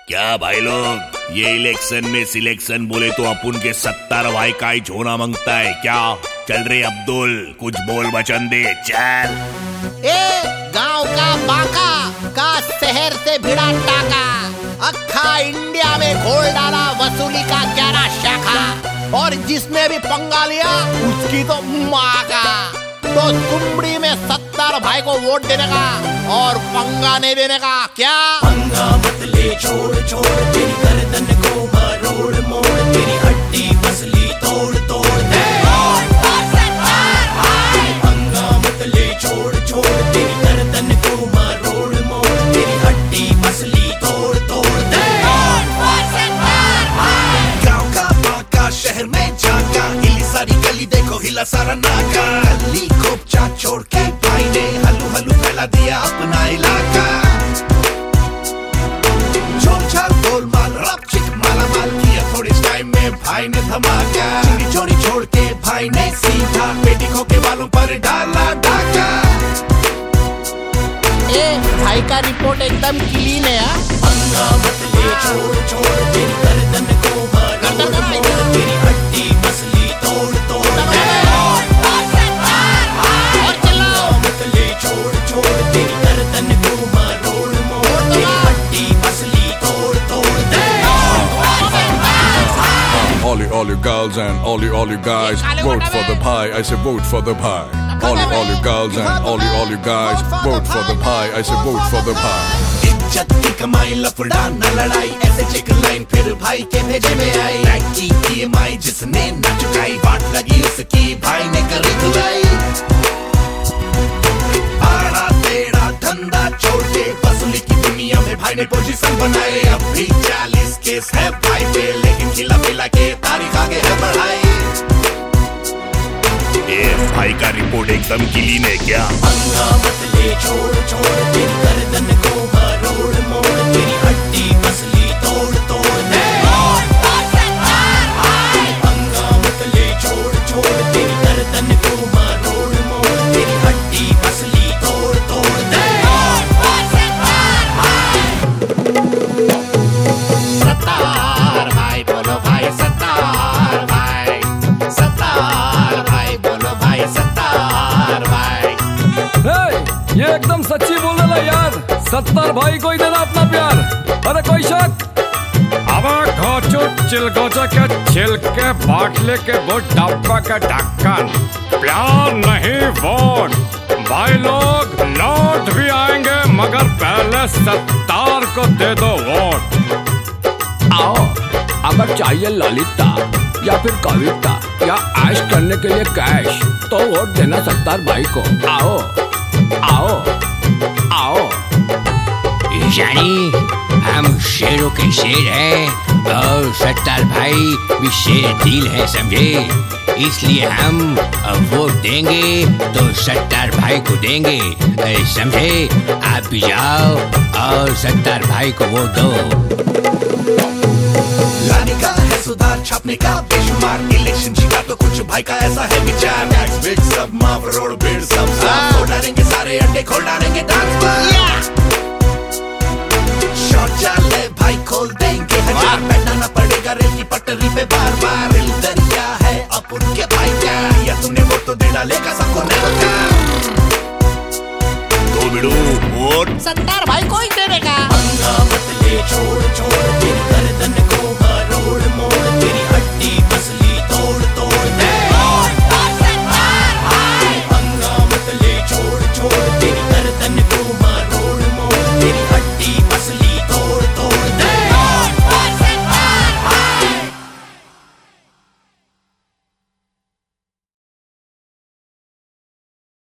क्या भाई लोग, ये इलेक्शन में सिलेक्शन बोले तो अपन के 70 भाई का ही झोना मांगता है क्या? चल रे अब्दुल, कुछ बोल वचन दे, चल। गांव का बाका का शहर से भिड़ा टाका, अखा इंडिया में घोल डाला वसूली का 11 शाखा, और जिसने भी पंगा लिया उसकी तो माँ का। तो कुंबड़ी में 70 भाई को वोट देने का और पंगा नहीं देने का क्या? पंगा मत ले, छोड़ छोड़ तेरी गर्दन को मरोड़ मोड़, तेरी हड्डी पसली तोड़ तोड़ दे। पंगा मत ले, छोड़ छोड़ तेरी गर्दन को मरोड़ मोड़, तेरी हड्डी पसली तोड़ तोड़ दे। गाँव का बाका शहर में जाका, हिली सारी गली देखो हिला सारा नाका, गली खोपचा छोड़ के भाई ने हलू हलू फैला दिया अपना इलाका। छोड़ छाड़ गोलमाल रब चिक माला माल किया थोड़े टाइम में भाई ने धमाका, चोरी चोरी छोड़ के भाई ने सीधा बेटी खो के बालों पर डाला डाका। भाई का रिपोर्ट एकदम क्लीन है। पंगा मत ले, छोड़ छोड़ तेरी गर्दन को मरोड़ मोड़, तेरी हड्डी पसली तोड़ तोड़ दे। पंगा मत ले, छोड़ छोड़ तेरी गर्दन को मरोड़ मोड़, तेरी हड्डी पसली तोड़ तोड़ दे। All you girls and all you guys, vote for the pie. I say vote for the pie. All you girls and all you guys, vote for the pie. I say vote for the pie. इज्जत की कमाई लफड़ा न लड़ाई, ऐसे check line फिर भाई के भेजे में आई। बैंक की EMI जिसने न चुकाई, बाट लगी उसकी भाई ने करी धुलाई। आड़ा टेढ़ा धंधा छोड़ के वसूली की दुनिया में भाई ने पोजीशन बनाई। अब भी 40 केस है भाई पे, लेकिन खिला पिला के तारीख आगे है बढ़ाई। भाई का रिपोर्ट एकदम क्लीन है क्या? पंगा मत ले, छोड़ छोड़ तेरी गर्दन को मरोड़ मोड़, तेरी हड्डी पसली तोड़ तोड़ दे। पंगा मत ले, छोड़ छोड़ तेरी गर्दन को मरोड़ मोड़, तेरी हड्डी पसली तोड़ तोड़ दे। सत्तार भाई बोलो भाई, सत्तार भाई, सत्तार भाई बोलो भाई, सत्तार भाई। ये एकदम सच्ची बोल रहा यार, 70 भाई को ही देना अपना प्यार। अरे कोई शक? अब घोचो चिलगोचा के छिलके बाटले के वो डब्बा का ढक्कन, प्यार नहीं वोट। भाई लोग लौट भी आएंगे मगर पहले 70 को दे दो वोट। आओ, अगर चाहिए ललिता या फिर कविता या ऐश करने के लिए कैश, तो वोट देना 70 भाई को। आओ आओ आओ। जानी, हम शेरों के शेर हैं और 70 भाई भी शेर दिल है, समझे? इसलिए हम वोट देंगे तो 70 भाई को देंगे, समझे? आप भी जाओ और 70 भाई को वोट दो। लाने का है सुधार, छापने का बेशुमार, इलेक्शन जीता तो कुछ भाई का ऐसा है विचार। टैक्स बिल सब माफ, रोड बिल सब साफ, खोल डालेंगे सारे अड्डे, खोल डालेंगे डांस बार। शौचालय भाई खोल देंगे हजार, बैठना न पड़ेगा रेल की पटरी पे बार बार। रेल दरिया है अब उनके भाई क्या, या तूने वोट तो दे डालेगा सबको नौकर। तो बिड़ू वोट 70 भाई को ही देने का। पंगा मत ले, छोड़